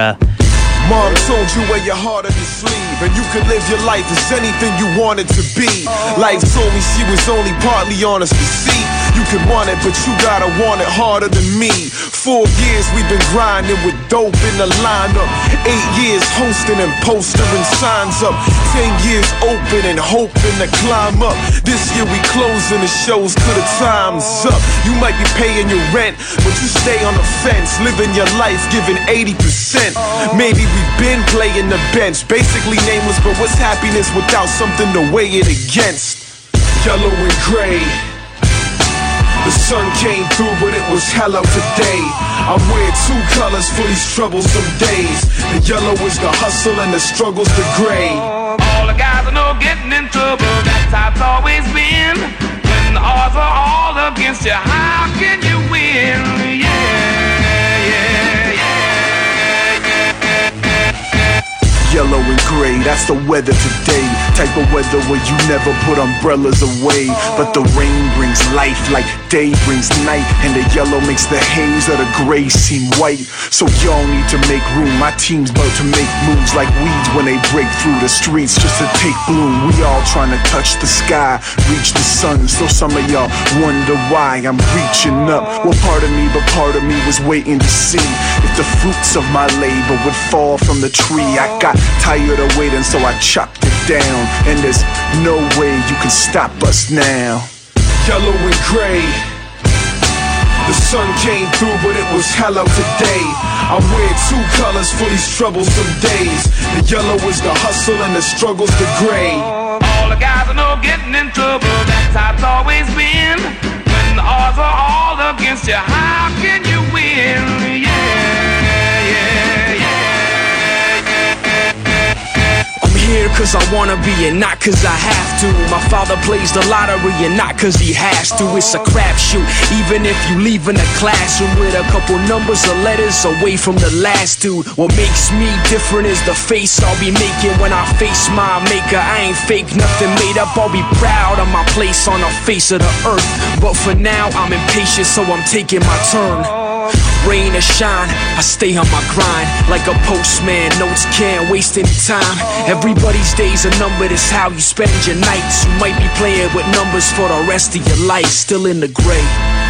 Mom told you wear your heart on your sleeve, and you could live your life as anything you wanted to be. Life told me she was only partly honest to see. You could want it, but you gotta want it harder than me. 4 years we've been grinding with dope in the lineup. 8 years hosting and postering signs up. 10 years open and hoping to climb up. This year we closing the shows till the time's up. You might be paying your rent, but you stay on the fence, living your life, giving 80%. Maybe we've been playing the bench, basically nameless, but what's happiness without something to weigh it against? Yellow and gray. The sun came through, but it was hell out today. I wear 2 colors for these troublesome days. The yellow is the hustle and the struggle's the gray. All the guys I know getting in trouble, that's how it's always been. When the odds are all against you, how can you win? Yeah, yeah, yeah. Yellow and gray, that's the weather today. Type of weather where you never put umbrellas away. But the rain brings life like day brings night, and the yellow makes the haze of the gray seem white. So y'all need to make room. My team's about to make moves like weeds when they break through the streets just to take bloom. We all trying to touch the sky, reach the sun. So some of y'all wonder why I'm reaching up. Well, part of me, but part of me was waiting to see if the fruits of my labor would fall from the tree. I got tired of waiting, so I chopped it down, and there's no way you can stop us now. Yellow and gray. The sun came through, but it was hell out today. I wear 2 colors for these troublesome days. The yellow is the hustle and the struggle's the gray. All the guys I know getting in trouble, that's how it's always been. When the odds are all against you, how can you win? Yeah, yeah, yeah. Here cause I wanna be and not cause I have to. My father plays the lottery and not cause he has to. It's a crapshoot, even if you leave in the classroom with a couple numbers or letters away from the last dude. What makes me different is the face I'll be making when I face my maker. I ain't fake, nothing made up. I'll be proud of my place on the face of the earth. But for now I'm impatient, so I'm taking my turn. rain or shine, I stay on my grind. Like a postman, notes can't waste any time. Everybody's days are numbered, it's how you spend your nights. You might be playing with numbers for the rest of your life, still in the gray.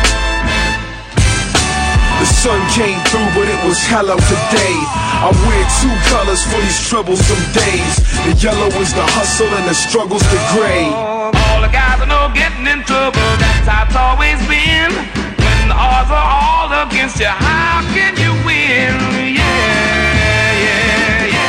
The sun came through, but it was hello today. I wear two colors for these troublesome days. The yellow is the hustle and the struggle's the gray. All the guys I know getting in trouble, that's how it's always been. When the odds are all against you, how can you win? Yeah, yeah, yeah.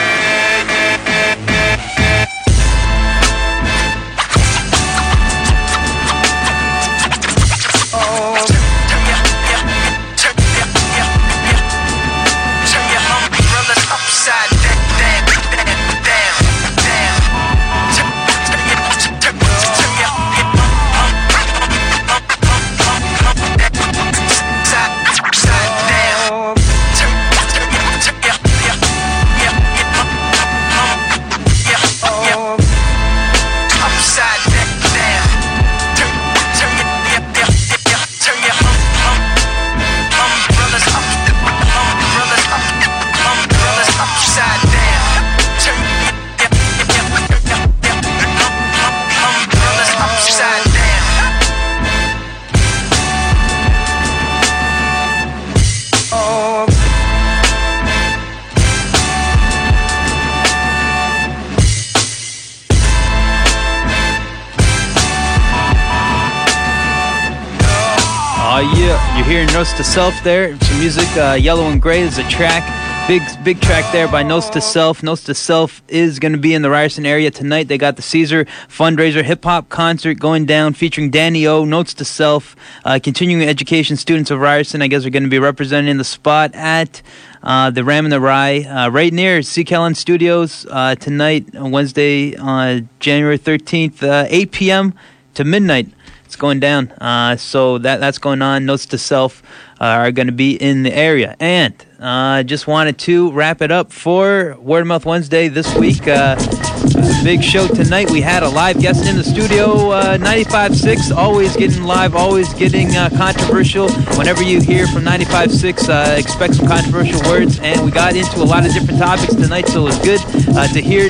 Yeah, you're hearing Notes to Self there. Some music, Yellow and Gray is a track. Big track there by Notes to Self. Notes to Self is going to be in the Ryerson area tonight. They got the Caesar fundraiser hip-hop concert going down featuring Danny O, Notes to Self. Continuing education students of Ryerson, I guess, are going to be representing the spot at the Ram and the Rye, right near CKLN Studios tonight, Wednesday, January 13th, 8 p.m. to midnight. It's going down. So that's going on. Notes to Self are going to be in the area. And just wanted to wrap it up for Word of Mouth Wednesday this week. Big show tonight. We had a live guest in the studio, 95.6, always getting live, always getting controversial. Whenever you hear from 95.6, expect some controversial words. And we got into a lot of different topics tonight, so it was good to hear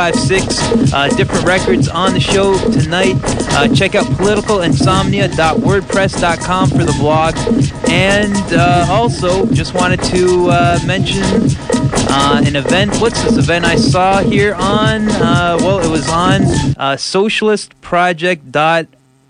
95.6, different records on the show tonight. Check out politicalinsomnia.wordpress.com for the blog. And also, just wanted to mention an event. What's this event I saw here on? Well, it was on socialistproject.ca.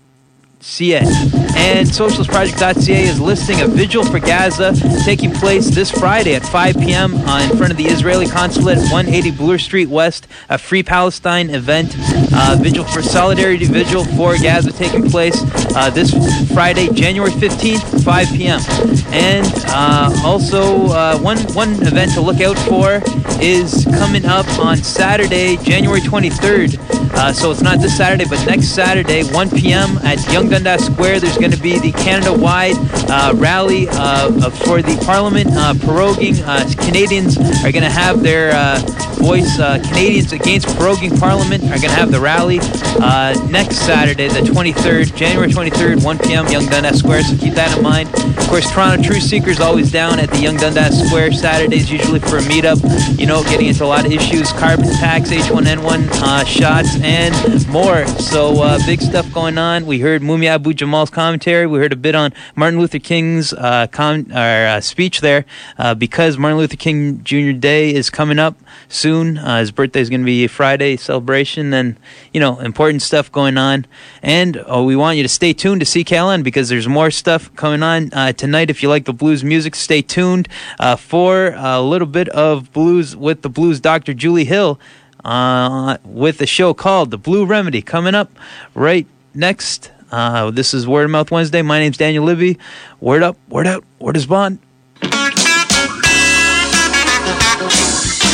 And socialistproject.ca is listing a vigil for Gaza taking place this Friday at 5 p.m. In front of the Israeli consulate, 180 Bloor Street West, a Free Palestine event. Vigil for Solidarity Vigil for Gaza taking place this Friday, January 15th, 5 p.m. And also, one event to look out for is coming up on Saturday, January 23rd. So it's not this Saturday, but next Saturday, 1 p.m. at Yonge Dundas Square. There's going to be the Canada-wide rally for the Parliament proroguing. Canadians are going to have their voice. Canadians Against Proroguing Parliament are going to have the rally next Saturday, the 23rd, January 23rd, 1 p.m. Yonge Dundas Square. So keep that in mind. Of course, Toronto Truth Seekers always down at the Yonge Dundas Square Saturdays, usually for a meetup. You know, getting into a lot of issues, carbon tax, H1N1 shots, and more. So big stuff going on. We heard Mumia Abu Jamal's commentary. We heard a bit on Martin Luther King's speech there because Martin Luther King Jr. Day is coming up soon. His birthday is going to be a Friday celebration, and you know, important stuff going on. And we want you to stay tuned to CKLN because there's more stuff coming on tonight. If you like the blues music, stay tuned for a little bit of blues with the blues Dr. Julie Hill with a show called The Blue Remedy coming up right next. This is Word of Mouth Wednesday. My name's Daniel Libby. Word up, word out, word is bond.